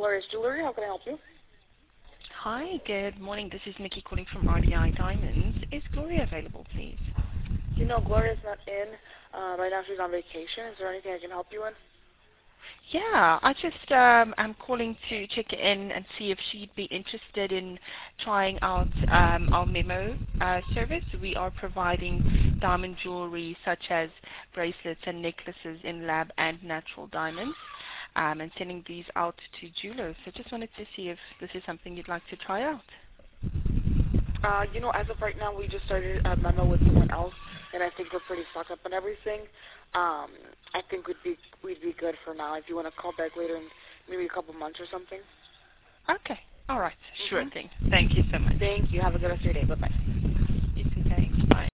Gloria's Jewelry. How can I help you? Hi, good morning. This is Nikki calling from RDI Diamonds. Is Gloria available, please? Gloria's not in. Right now she's on vacation. Is there anything I can help you in? Yeah, I just am calling to check in and see if she'd be interested in trying out our memo service. We are providing diamond jewelry such as bracelets and necklaces in lab and natural diamonds, and sending these out to jewelers. So just wanted to see if this is something you'd like to try out. As of right now, we just started a memo with someone else, and I think we're pretty stocked up on everything. I think we'd be good for now. If you want to call back later in maybe a couple months or something. Okay. All right. Sure thing. Thank you so much. Thank you. Have a good rest of your day. Bye-bye. You too. Thanks. Bye.